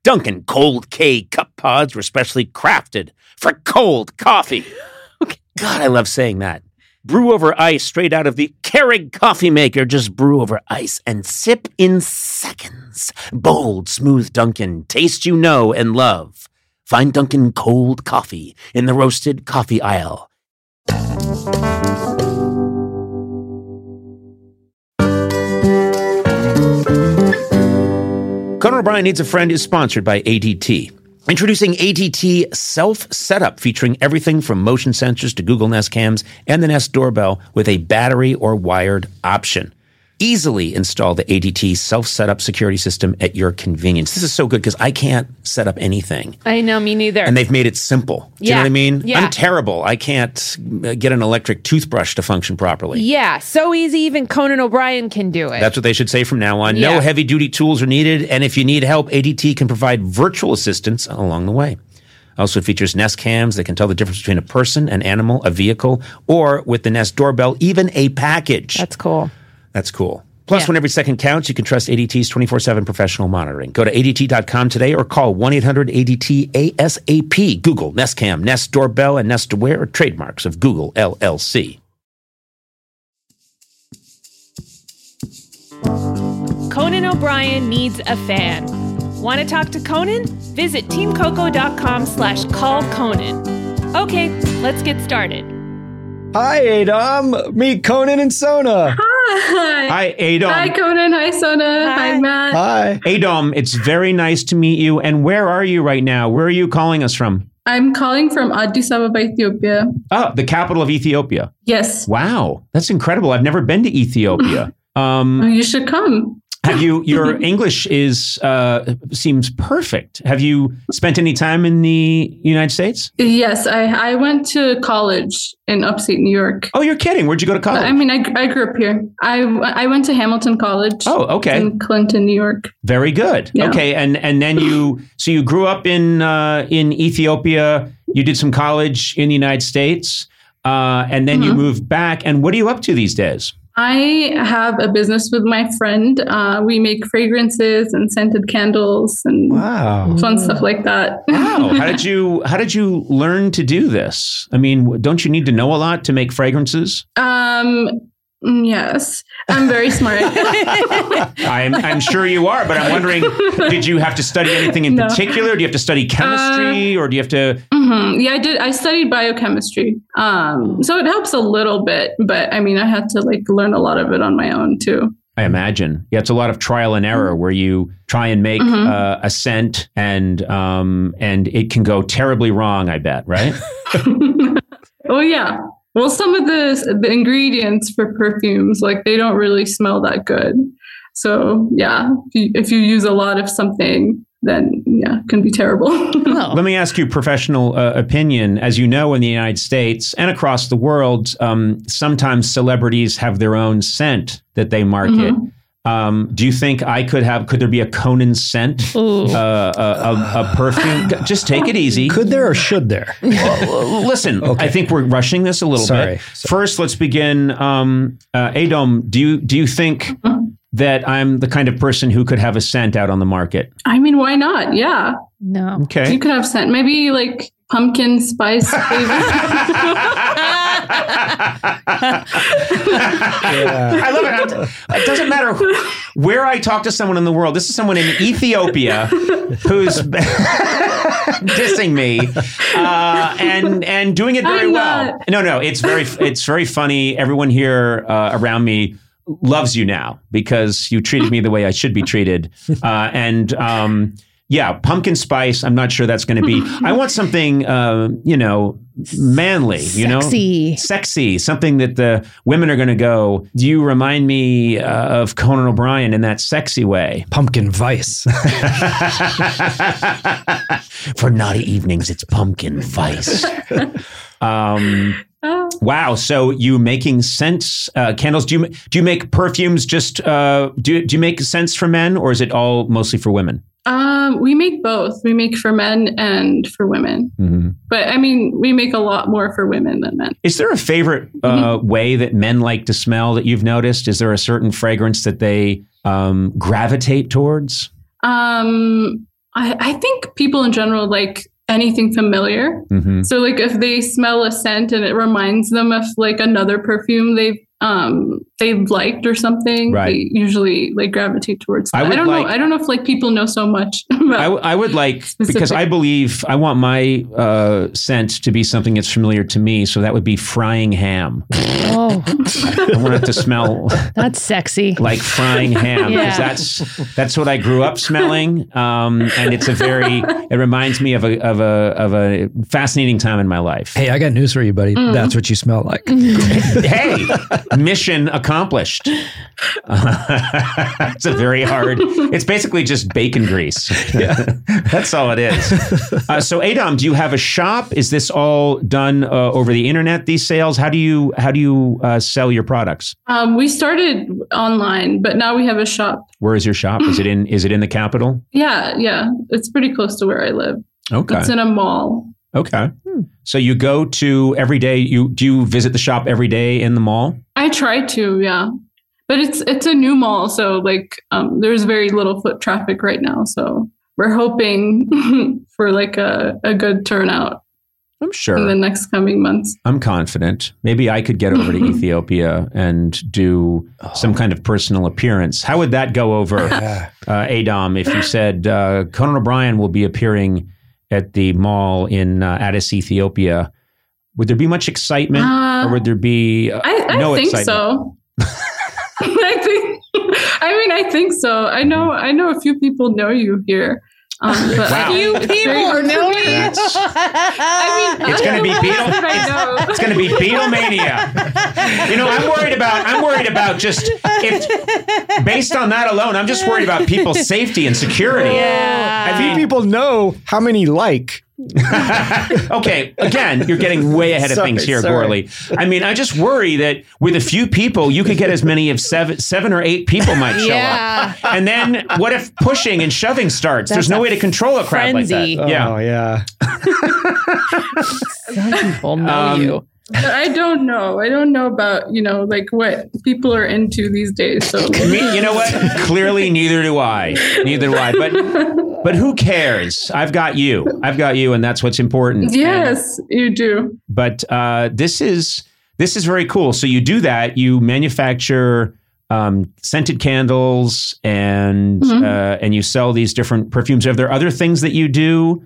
Dunkin' Cold K cup pods were specially crafted for cold coffee. God, I love saying that. Brew over ice straight out of the Keurig coffee maker. Just brew over ice and sip in seconds. Bold, smooth Dunkin'. Taste you know and love. Find Dunkin' Cold Coffee in the roasted coffee aisle. Conan O'Brien Needs a Friend is sponsored by ADT. Introducing ADT Self-Setup, featuring everything from motion sensors to Google Nest Cams and the Nest Doorbell with a battery or wired option. Easily install the ADT Self-Setup security system at your convenience. This is so good because I can't set up anything. I know, me neither. And they've made it simple. Do you know what I mean? Yeah. I'm terrible. I can't get an electric toothbrush to function properly. Yeah, so easy even Conan O'Brien can do it. That's what they should say from now on. Yeah. No heavy-duty tools are needed, and if you need help, ADT can provide virtual assistance along the way. Also features Nest Cams that can tell the difference between a person, an animal, a vehicle, or with the Nest Doorbell, even a package. That's cool. That's cool. Plus, when every second counts, you can trust ADT's 24/7 professional monitoring. Go to ADT.com today or call 1-800-ADT-ASAP. Google Nest Cam, Nest Doorbell, and Nest Aware are trademarks of Google LLC. Conan O'Brien needs a fan. Want to talk to Conan? Visit teamcoco.com/callconan. Okay, let's get started. Hi, Adam. Meet Conan and Sona. Hi. Hi, Adam. Hi, Conan. Hi, Sona. Hi, Matt. Hi. Adam, it's very nice to meet you. And where are you right now? Where are you calling us from? I'm calling from Addis Ababa, Ethiopia. Oh, the capital of Ethiopia. Yes. Wow, that's incredible. I've never been to Ethiopia. You should come. Have you? Your English is seems perfect. Have you spent any time in the United States? Yes, I went to college in upstate New York. Oh, you're kidding. Where'd you go to college? I mean, I grew up here. I went to Hamilton College. Oh, okay. In Clinton, New York. Very good. Yeah. Okay, and then you grew up in Ethiopia. You did some college in the United States, and then you moved back. And what are you up to these days? I have a business with my friend. We make fragrances and scented candles and fun stuff like that. Wow. How did you learn to do this? I mean, don't you need to know a lot to make fragrances? Yes, I'm very smart. I'm sure you are, but I'm wondering, did you have to study anything in particular? Do you have to study chemistry or do you have to? Yeah, I did. I studied biochemistry. So it helps a little bit, but I mean, I had to learn a lot of it on my own too. I imagine. Yeah, it's a lot of trial and error where you try and make a scent and it can go terribly wrong, I bet, right? Oh, yeah. Well, some of the ingredients for perfumes, they don't really smell that good. So, yeah, if you use a lot of something, then, yeah, it can be terrible. Let me ask you professional opinion. As you know, in the United States and across the world, sometimes celebrities have their own scent that they market. Do you think could there be a Conan scent, a perfume? Just take it easy. Could there or should there? Well, listen, I think we're rushing this a little bit. First, let's begin. Adam, do you think that I'm the kind of person who could have a scent out on the market? I mean, why not? Yeah. No. Okay. You could have scent. Maybe pumpkin spice flavor. I love it. It doesn't matter where I talk to someone in the world. This is someone in Ethiopia who's dissing me and doing it very well. No, it's very funny. Everyone here around me loves you now because you treated me the way I should be treated. Yeah, pumpkin spice. I'm not sure that's going to be. I want something, manly, sexy, something that the women are going to go. Do you remind me of Conan O'Brien in that sexy way? Pumpkin vice. For naughty evenings, it's pumpkin vice. Wow. So you making scents, candles? Do you make perfumes? Just do you make scents for men, or is it all mostly for women? We make both. We make for men and for women. Mm-hmm. But I mean, we make a lot more for women than men. Is there a favorite way that men like to smell that you've noticed? Is there a certain fragrance that they gravitate towards? I think people in general like anything familiar. Mm-hmm. So like if they smell a scent and it reminds them of like another perfume they've liked or something, Right. they usually like gravitate towards that. I I don't like- know. I don't know if like people know so much about I would like, because I believe I want my scent to be something that's familiar to me. So that would be frying ham. Oh, I want it to smell that's sexy. like frying ham, because Yeah. that's what I grew up smelling, and it reminds me of a fascinating time in my life. Hey, I got news for you, buddy. That's what you smell like. Hey, mission accomplished. It's a very hard. It's basically just bacon grease. Yeah. That's all it is. So, Adom, do you have a shop? Is this all done over the internet? These sales? How do you sell your products? We started online, but now we have a shop. Where is your shop? Is it in the capital? Yeah. It's pretty close to where I live. Okay. It's in a mall. Okay. So you go to every day. Do you visit the shop every day in the mall? I try to, yeah. But it's a new mall, so like there's very little foot traffic right now. So we're hoping for like a good turnout I'm sure. in the next coming months. I'm confident. Maybe I could get over to Ethiopia and do some kind of personal appearance. How would that go over, Adom, if you said Conan O'Brien will be appearing at the mall in Addis, Ethiopia? Would there be much excitement, or would there be no I think excitement? so. I think so. I know a few people know you here. But Wow. You it's very people hard to know hear. me. It's going to be Beatle. I know. It's going to be Beatlemania. You know, I'm worried about just if based on that alone, I'm just worried about people's safety and security. Yeah. I Few mean, people know how many like. okay, again, you're getting way ahead of Sorry, things here, sorry. Gorley. I mean, I just worry that with a few people, you could get as many as seven or eight people might show Yeah. up. And then what if pushing and shoving starts? That's There's no a way to control a crowd frenzy. like that. Oh, yeah. Some people know you. But I don't know. I don't know about, like what people are into these days. So You know what? Clearly, neither do I. But who cares? I've got you, and that's what's important. yes, you do. But this is very cool. So you do that. You manufacture scented candles, and you sell these different perfumes. Are there other things that you do?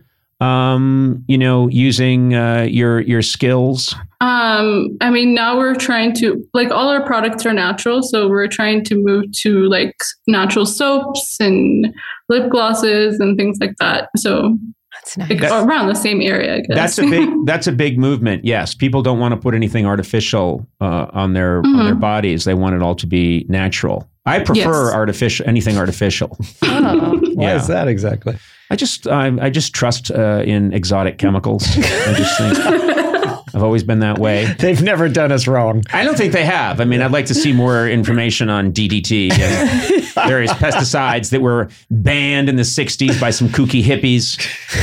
Using your skills. I mean, now we're trying to like all our products are natural, so we're trying to move to like natural soaps and lip glosses and things like that. So That's nice. like, around the same area, I guess. That's a big movement. Yes, people don't want to put anything artificial on their bodies. They want it all to be natural. I prefer anything artificial. Oh. Why is that exactly? I just trust in exotic chemicals. I just think I've always been that way. They've never done us wrong. I don't think they have. I mean, I'd like to see more information on DDT and various pesticides that were banned in the 60s by some kooky hippies.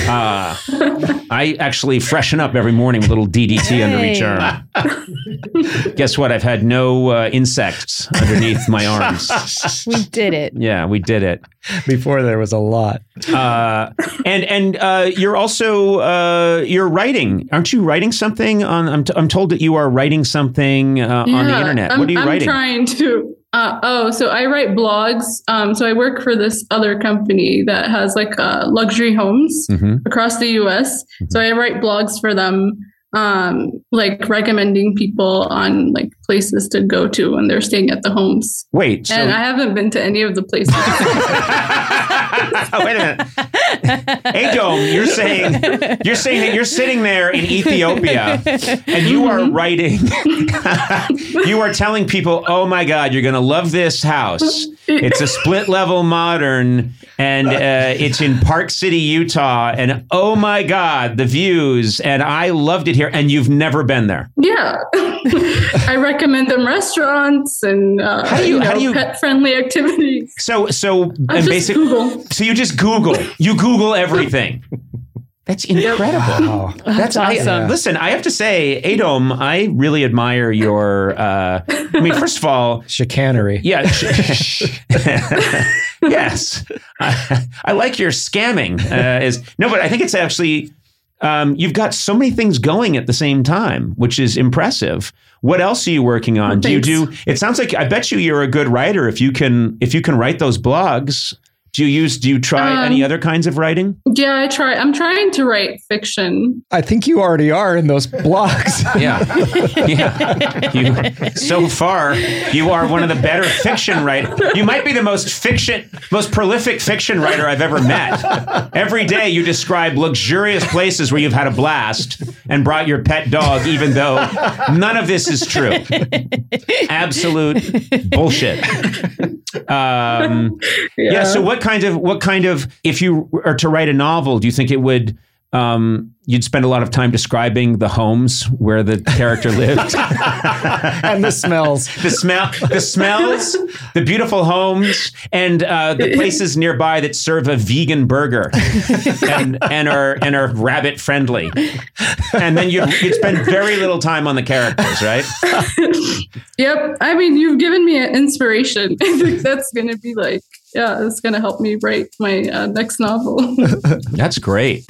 I actually freshen up every morning with a little DDT under each arm. Guess what? I've had no insects underneath my arms. We did it. Yeah, we did it. Before there was a lot. And you're also you're writing. Aren't you writing something on? I'm told that you are writing something on the internet. What are you writing? I'm trying to. So I write blogs. So I work for this other company that has like luxury homes across the U.S. So I write blogs for them, like recommending people on like places to go to when they're staying at the homes. Wait, and I haven't been to any of the places. Wait a minute. Adom, you're saying that you're sitting there in Ethiopia and you are writing, you are telling people, oh my God, you're going to love this house. It's a split level modern and it's in Park City, Utah. And oh my God, the views. And I loved it here. And you've never been there. Yeah. I recommend them restaurants and pet-friendly activities. So and basically, Google. So you just Google. You Google everything. That's incredible. Wow. That's awesome. Listen, I have to say, Adom, I really admire your, first of all, Chicanery. yeah. Yes. I like your scamming. But I think it's actually, you've got so many things going at the same time, which is impressive. What else are you working on? It sounds like, I bet you're a good writer if you can write those blogs. Do you try any other kinds of writing? Yeah, I try. I'm trying to write fiction. I think you already are in those blogs. Yeah. So far, you are one of the better fiction writers. You might be the most prolific fiction writer I've ever met. Every day you describe luxurious places where you've had a blast and brought your pet dog, even though none of this is true. Absolute bullshit. So what kind of, if you are to write a novel, do you think it would, you'd spend a lot of time describing the homes where the character lived? And the smells. The smells, the beautiful homes, and the places nearby that serve a vegan burger and are rabbit friendly. And then you'd spend very little time on the characters, right? Yep. I mean, you've given me an inspiration. I think that's going to be it's going to help me write my next novel. That's great.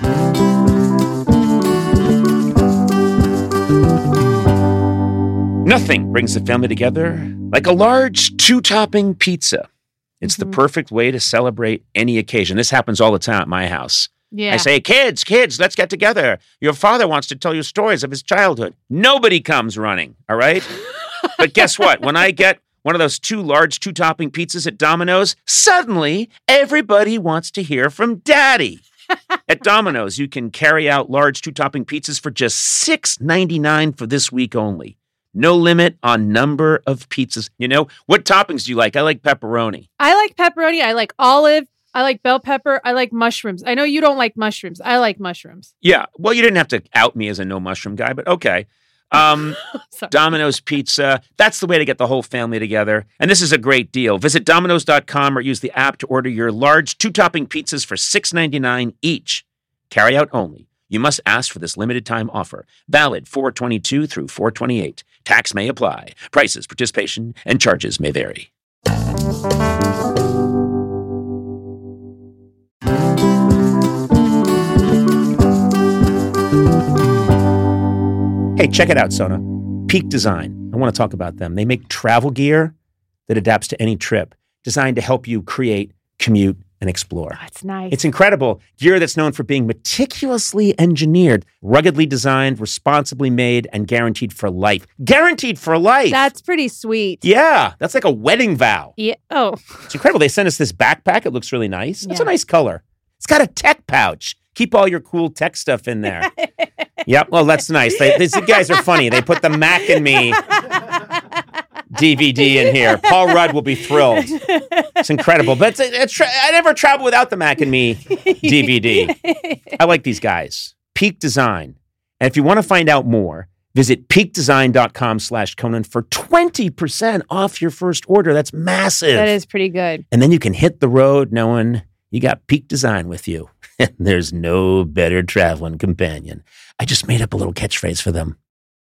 Nothing brings the family together like a large 2-topping pizza. It's the perfect way to celebrate any occasion. This happens all the time at my house. Yeah. I say, kids, let's get together. Your father wants to tell you stories of his childhood. Nobody comes running, all right? But guess what? When I get one of those 2 large 2-topping pizzas at Domino's, suddenly everybody wants to hear from Daddy. At Domino's, you can carry out large 2-topping pizzas for just $6.99 for this week only. No limit on number of pizzas. You know, what toppings do you like? I like pepperoni. I like pepperoni. I like olive. I like bell pepper. I like mushrooms. I know you don't like mushrooms. I like mushrooms. Yeah. Well, you didn't have to out me as a no mushroom guy, but okay. Domino's Pizza. That's the way to get the whole family together. And this is a great deal. Visit Domino's.com or use the app to order your large 2-topping pizzas for $6.99 each. Carry out only. You must ask for this limited time offer. Valid 4/22 through 4/28. Tax may apply. Prices, participation, and charges may vary. Hey, check it out, Sona. Peak Design. I want to talk about them. They make travel gear that adapts to any trip, designed to help you create, commute, and explore. Oh, it's nice. It's incredible. Gear that's known for being meticulously engineered, ruggedly designed, responsibly made, and guaranteed for life. Guaranteed for life! That's pretty sweet. Yeah, that's like a wedding vow. Yeah. Oh. It's incredible. They sent us this backpack. It looks really nice. It's a Yeah. nice color. It's got a tech pouch. Keep all your cool tech stuff in there. Yep. Well, that's nice. These guys are funny. They put the Mac and Me DVD in here. Paul Rudd will be thrilled. It's incredible. But I never travel without the Mac and Me DVD. I like these guys. Peak Design. And if you want to find out more, visit peakdesign.com/Conan for 20% off your first order. That's massive. That is pretty good. And then you can hit the road knowing you got Peak Design with you. There's no better traveling companion. I just made up a little catchphrase for them.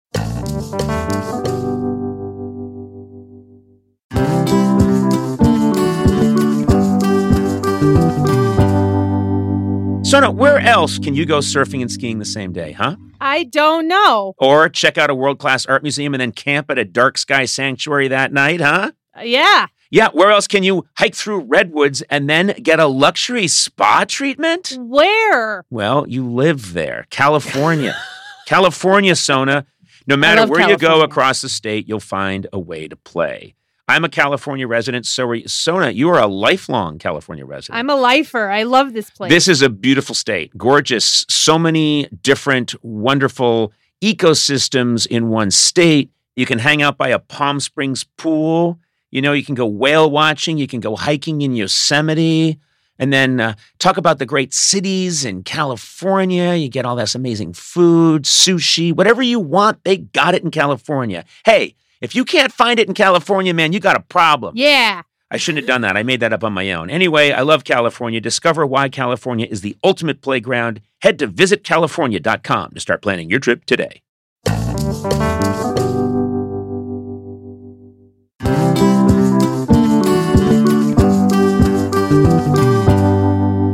Sona, where else can you go surfing and skiing the same day, huh? I don't know. Or check out a world-class art museum and then camp at a dark sky sanctuary that night, huh? Yeah. Yeah, where else can you hike through redwoods and then get a luxury spa treatment? Where? Well, you live there. California. California, Sona. No matter where you go across the state, you'll find a way to play. I'm a California resident, so are you. Sona, you are a lifelong California resident. I'm a lifer. I love this place. This is a beautiful state. Gorgeous. So many different, wonderful ecosystems in one state. You can hang out by a Palm Springs pool. You know, you can go whale watching. You can go hiking in Yosemite. And then talk about the great cities in California. You get all this amazing food, sushi, whatever you want, they got it in California. Hey, if you can't find it in California, man, you got a problem. Yeah. I shouldn't have done that. I made that up on my own. Anyway, I love California. Discover why California is the ultimate playground. Head to visitcalifornia.com to start planning your trip today.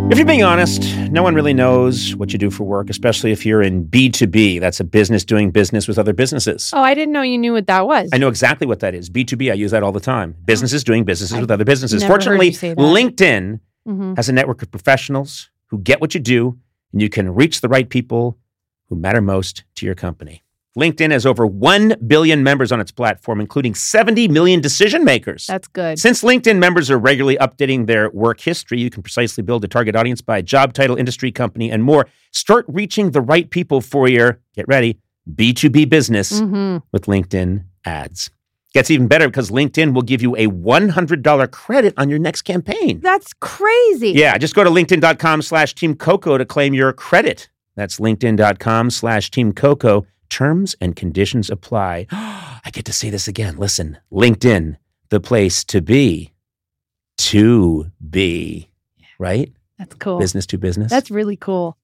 If you're being honest, no one really knows what you do for work, especially if you're in B2B. That's a business doing business with other businesses. Oh, I didn't know you knew what that was. I know exactly what that is. B2B, I use that all the time. Businesses doing businesses with other businesses. never heard Fortunately, you say that. LinkedIn Mhm. has a network of professionals who get what you do, and you can reach the right people who matter most to your company. LinkedIn has over 1 billion members on its platform, including 70 million decision makers. That's good. Since LinkedIn members are regularly updating their work history, you can precisely build a target audience by job title, industry, company, and more. Start reaching the right people for your, get ready, B2B business with LinkedIn ads. Gets even better because LinkedIn will give you a $100 credit on your next campaign. That's crazy. Yeah, just go to linkedin.com/Team Coco to claim your credit. That's linkedin.com/Team Coco. Terms and conditions apply. I get to say this again. Listen, LinkedIn, the place to be. Right? That's cool. Business to business. That's really cool.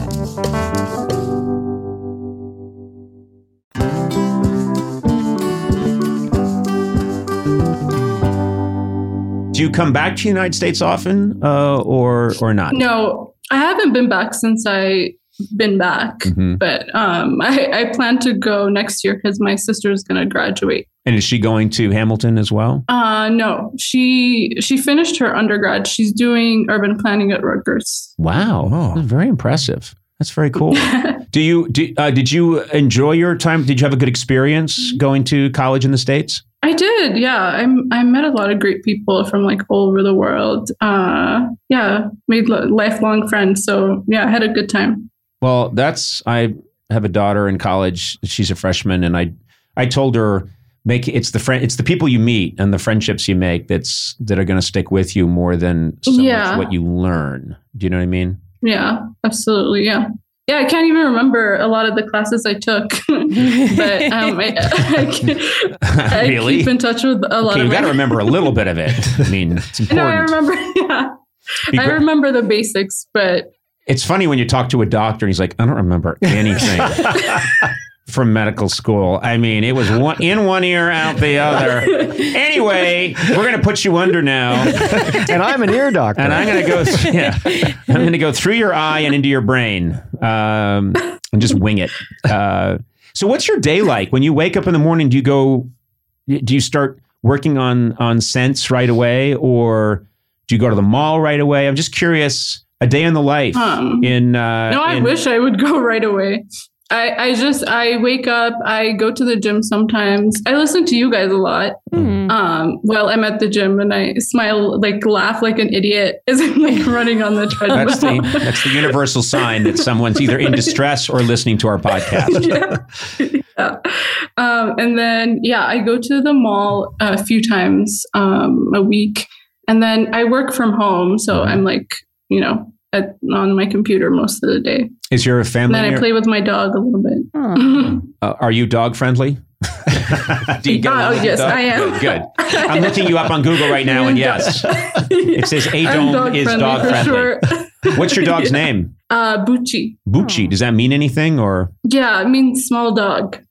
Do you come back to the United States often or not? No, I haven't been back since I been back, but I plan to go next year because my sister is going to graduate. And is she going to Hamilton as well? No, she finished her undergrad. She's doing urban planning at Rutgers. Wow, that's very impressive. That's very cool. Did you enjoy your time? Did you have a good experience going to college in the States? I did, yeah. I met a lot of great people from like all over the world. Made lifelong friends. So yeah, I had a good time. Well, I have a daughter in college. She's a freshman, and I told her it's the people you meet and the friendships you make that are going to stick with you more than so much what you learn. Do you know what I mean? Yeah, absolutely. Yeah. Yeah, I can't even remember a lot of the classes I took, but I Really? keep in touch with a lot of. You got to remember a little bit of it. I mean, it's important. No, I remember. Yeah, I remember the basics, but it's funny when you talk to a doctor and he's like, "I don't remember anything from medical school. I mean, it was in one ear, out the other. Anyway, we're going to put you under now, And I'm an ear doctor. and I'm going to go through your eye and into your brain, and just wing it." So, what's your day like when you wake up in the morning? Do you start working on scents right away, or do you go to the mall right away? I'm just curious. A day in the life. I wish I would go right away. I wake up, I go to the gym sometimes. I listen to you guys a lot while I'm at the gym, and I smile, laugh like an idiot as I'm running on the treadmill. That's the universal sign that someone's either in distress or listening to our podcast. Yeah. And then, I go to the mall a few times a week, and then I work from home. So I'm on my computer most of the day. Is your family? And then I play with my dog a little bit. Are you dog friendly? Do you get along with yes, dog? I am. Good. I'm looking you up on Google right now, and yes, it says Adom is dog friendly. Sure. What's your dog's name? Bucci. Bucci. Does that mean anything, or? Yeah, it means small dog.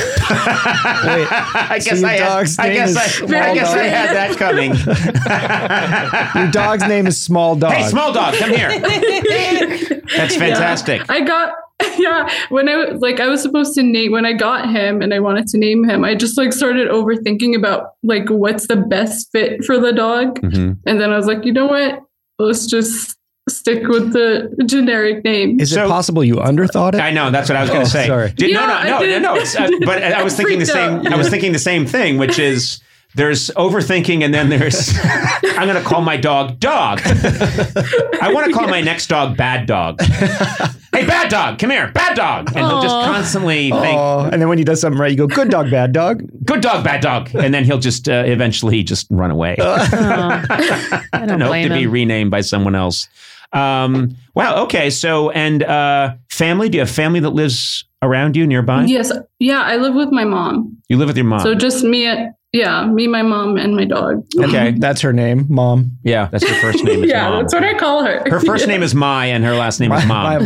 I guess I had that coming. Your dog's name is Small Dog. Hey, Small Dog, come here. That's fantastic. I got when I was supposed to name, when I got him and I wanted to name him, I just started overthinking about what's the best fit for the dog, and then I was like, you know what, let's just stick with the generic name. Is it possible you underthought it? I know, that's what I was going to say. Sorry. No. But I was thinking the same. I was thinking the same thing, which is there's overthinking, and then there's I'm going to call my dog Dog. I want to call my next dog Bad Dog. Hey, Bad Dog, come here, Bad Dog, and he'll just constantly think. And then when he does something right, you go, Good dog, bad dog. Good dog, bad dog, and then he'll just eventually just run away. I don't hope blame to be him. renamed by someone else. Wow. Okay. So, and family? Do you have family that lives around you nearby? Yes. Yeah, I live with my mom. You live with your mom. So just me Yeah, me, my mom, and my dog. Okay, that's her name, Mom. Yeah, that's her first name. Is Yeah, Mom. that's what I call her. Her first name is Mai, and her last name is Mom.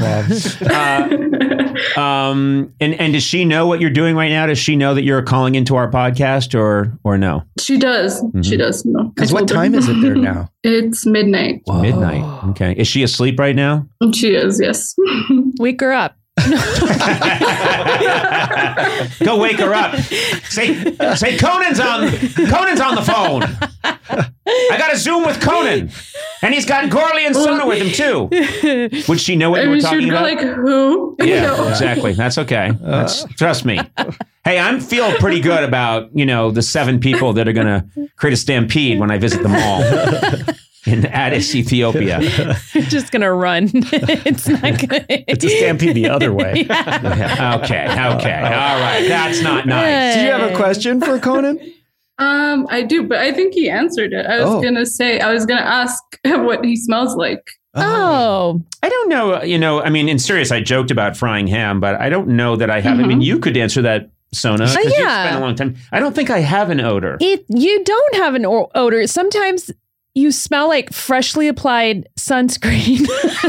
My mom. And does she know what you're doing right now? Does she know that you're calling into our podcast, or no? She does. Mm-hmm. She does. No, Because what time is it there now? It's midnight. Midnight. Okay. Is she asleep right now? She is, yes. Wake her up. Go wake her up. Say Conan's on the phone. I got a Zoom with Conan, and he's got Gorley and Sona with him too. Would she know what you were talking she'd be about? like, who? Yeah, exactly. That's okay. Trust me. Hey, I'm feeling pretty good about the 7 people that are going to create a stampede when I visit the mall. In Addis, Ethiopia. You're just going to run. It's not going to... It's a stampede the other way. Yeah. Okay. All right. That's not nice. Do you have a question for Conan? I do, but I think he answered it. I was going to ask what he smells like. Oh. I don't know. I mean, in serious, I joked about frying ham, but I don't know that I have. I mean, you could answer that, Sona, because you've spent a long time. I don't think I have an odor. You don't have an odor. Sometimes you smell like freshly applied sunscreen.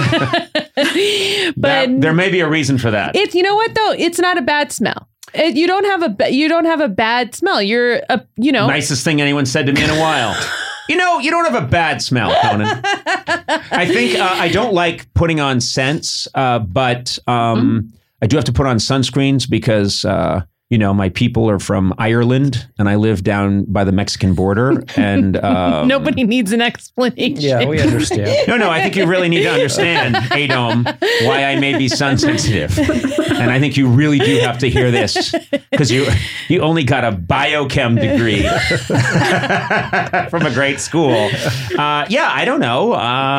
But there may be a reason for that. You know what though? It's not a bad smell. You don't have a bad smell. You're nicest thing anyone said to me in a while. You don't have a bad smell, Conan. I think I don't like putting on scents, but I do have to put on sunscreens because my people are from Ireland and I live down by the Mexican border, and nobody needs an explanation. Yeah, we understand. No, I think you really need to understand, Adom, why I may be sun sensitive. And I think you really do have to hear this because you only got a biochem degree from a great school. I don't know.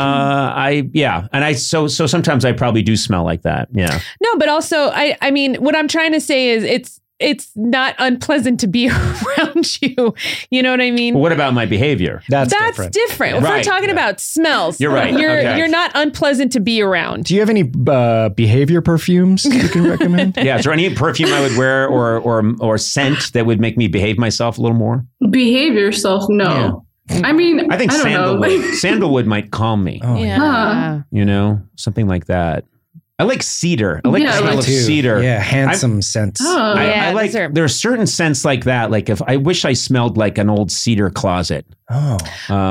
So sometimes I probably do smell like that. Yeah. No, but also I mean, what I'm trying to say is it's not unpleasant to be around you. You know what I mean? Well, what about my behavior? That's different. If we're talking about smells, you're right. You're not unpleasant to be around. Do you have any behavior perfumes you can recommend? Yeah, is there any perfume I would wear or scent that would make me behave myself a little more? Behave yourself? No. Yeah. I mean, I think sandalwood might calm me. Oh, yeah. Something like that. I like cedar. I like the smell of cedar. Yeah, handsome scents. I like. There are certain scents like that. Like if I wish I smelled like an old cedar closet. That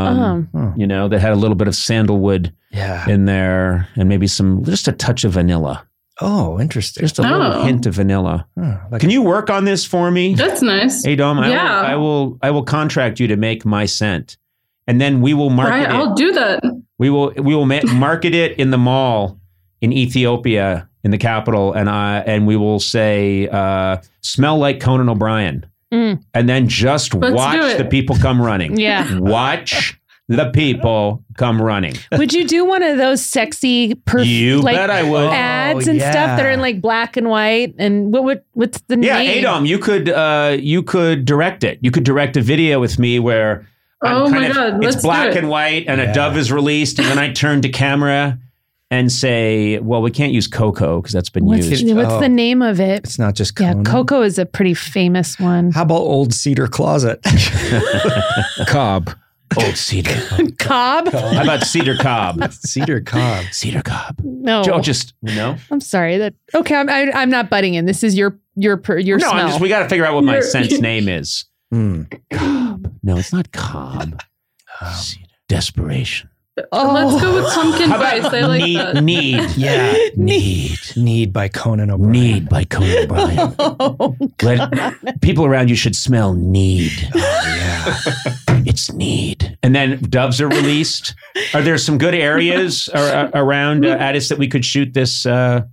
had a little bit of sandalwood in there, and maybe just a touch of vanilla. Oh, interesting. Just a little hint of vanilla. Can you work on this for me? That's nice. Hey, Dom, I will contract you to make my scent, and then we will market it. I'll do that. We will market it in the mall in Ethiopia, in the capital, and we will say, smell like Conan O'Brien. And then just watch the people come running. Yeah. Watch the people come running. Would you do one of those sexy bet I would. ads and stuff that are in like black and white? And what's the name? Yeah, Adom, you could direct it. You could direct a video with me where it's black and white and a dove is released, and then I turn to camera and say, well, we can't use Coco because that's been used. What's the name of it? It's not just Conan. Yeah, Coco is a pretty famous one. How about Old Cedar Closet? Cobb. Old Cedar. Cobb? How about Cedar Cobb? Cedar Cobb. Cedar Cobb. No. Joe, no? I'm sorry. Okay, I'm not butting in. This is your smell. We got to figure out what my scent's name is. Cobb. No, it's not Cobb. Cedar. Desperation. Let's go with pumpkin spice. I like that. Need. Yeah. Need by Conan O'Brien. Need by Conan O'Brien. People around you should smell need. Oh, yeah. It's need. And then doves are released. Are there some good areas around Addis that we could shoot this? Yeah,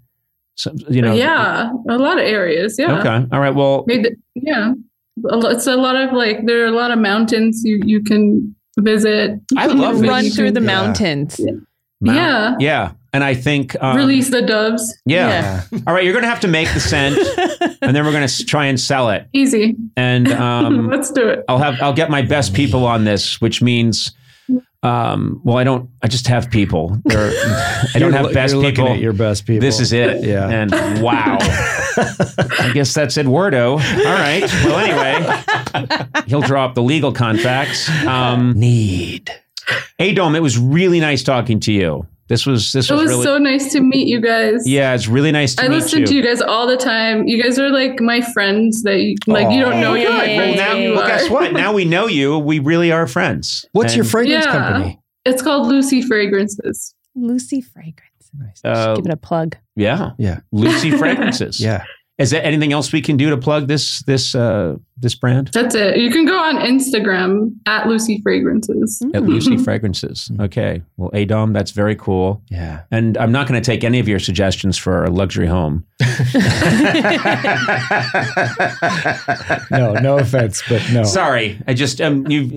a lot of areas. Yeah. Okay. All right. Well. Yeah. It's a lot of there are a lot of mountains you can visit. I love run through the mountains. Yeah. And I think release the doves. Yeah. All right, you're going to have to make the scent, and then we're going to try and sell it. Easy. And let's do it. I'll get my best people on this, which means Well, I just have people. I don't have best you're people. Looking at your best people. This is it. Yeah. And wow. I guess that's Eduardo. All right. Well, anyway, he'll draw up the legal contracts. Need. Adom, it was really nice talking to you. It was really, so nice to meet you guys. Yeah, it's really nice to meet you. I listen to you guys all the time. You guys are like my friends that you don't know you're my friends. Well, guess what? Now we know you. We really are friends. What's your fragrance company? It's called Lucy Fragrances. Lucy Fragrances. Nice. Just give it a plug. Yeah. Yeah. Lucy Fragrances. Yeah. Is there anything else we can do to plug this brand? That's it. You can go on Instagram at Lucy Fragrances. At Lucy Fragrances. Okay. Well, Adom, that's very cool. Yeah. And I'm not going to take any of your suggestions for a luxury home. No offense, but no. Sorry. I just you.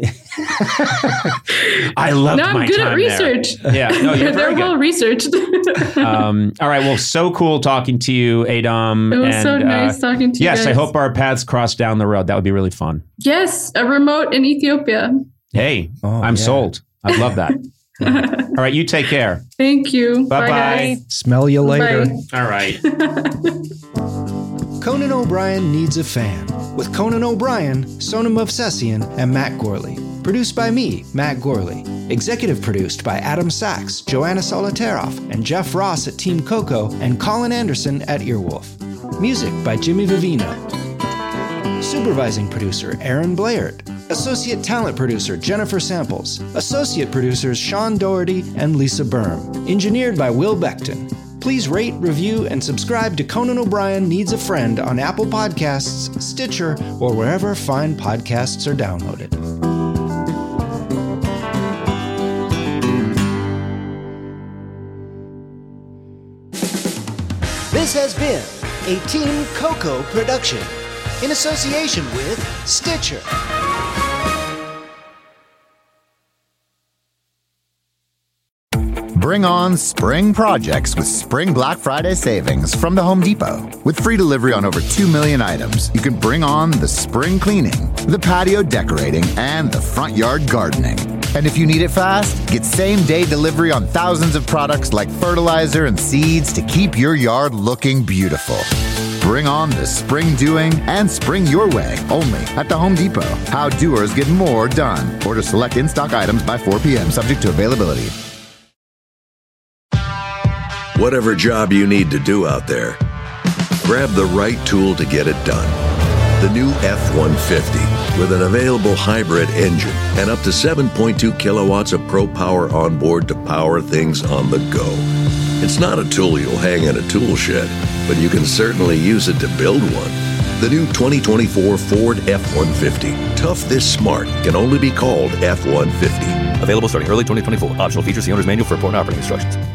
I loved no, I'm my good time at research. There. Yeah. No, you're they're very well good. researched. All right. Well, so cool talking to you, Adom. It was so nice talking to you. Yes, guys. I hope our paths cross down the road. That would be really fun. Yes, a remote in Ethiopia. Hey, I'm sold. I love that. All right, you take care. Thank you. Bye-bye. Bye. Smell you later. Bye. All right. Conan O'Brien Needs a Fan with Conan O'Brien, Sonam Movsesian, and Matt Gorley. Produced by me, Matt Gorley. Executive produced by Adam Sachs, Joanna Solitaroff, and Jeff Ross at Team Coco, and Colin Anderson at Earwolf. Music by Jimmy Vivino. Supervising producer Aaron Blaird. Associate talent producer Jennifer Samples. Associate producers Sean Doherty and Lisa Berm. Engineered by Will Beckton. Please rate, review, and subscribe to Conan O'Brien Needs a Friend on Apple Podcasts, Stitcher, or wherever fine podcasts are downloaded. This has been a Team Coco production in association with Stitcher. Bring on spring projects with Spring Black Friday savings from the Home Depot. With free delivery on over 2 million items, you can bring on the spring cleaning, the patio decorating, and the front yard gardening. And if you need it fast, get same-day delivery on thousands of products like fertilizer and seeds to keep your yard looking beautiful. Bring on the spring doing and spring your way only at the Home Depot. How doers get more done. Order select in-stock items by 4 p.m. subject to availability. Whatever job you need to do out there, grab the right tool to get it done. The new F-150 with an available hybrid engine and up to 7.2 kilowatts of Pro Power on board to power things on the go. It's not a tool you'll hang in a tool shed, but you can certainly use it to build one. The new 2024 Ford F-150. Tough this smart can only be called F-150. Available starting early 2024. Optional features, the owner's manual for important operating instructions.